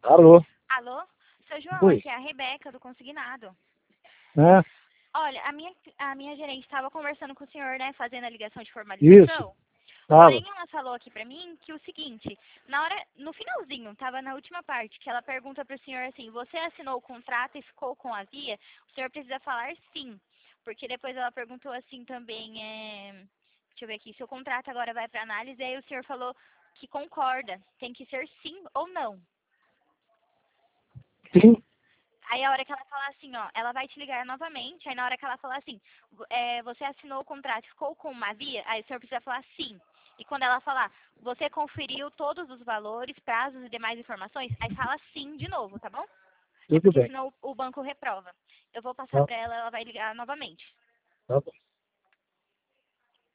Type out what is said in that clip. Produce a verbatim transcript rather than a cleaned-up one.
Alô? Alô? Seu João, Oi. aqui é a Rebeca do Consignado. É, Olha, a minha, a minha gerente estava conversando com o senhor, né, fazendo a ligação de isso. formalização. Tava. Porém, ela falou aqui pra mim que o seguinte, na hora, no finalzinho, tava na última parte, que ela pergunta pro senhor assim, você assinou o contrato e ficou com a via? O senhor precisa falar sim. Porque depois ela perguntou assim também, é, deixa eu ver aqui, se o contrato agora vai pra análise, aí o senhor falou que concorda, tem que ser sim ou não. Sim. Aí a hora que ela falar assim, ó, ela vai te ligar novamente, aí na hora que ela falar assim, é, você assinou o contrato, ficou com uma via, aí o senhor precisa falar sim. E quando ela falar, você conferiu todos os valores, prazos e demais informações, aí fala sim de novo, tá bom? É Tudo porque bem. senão o, o banco reprova. Eu vou passar Tá, pra ela, ela vai ligar novamente. tá bom.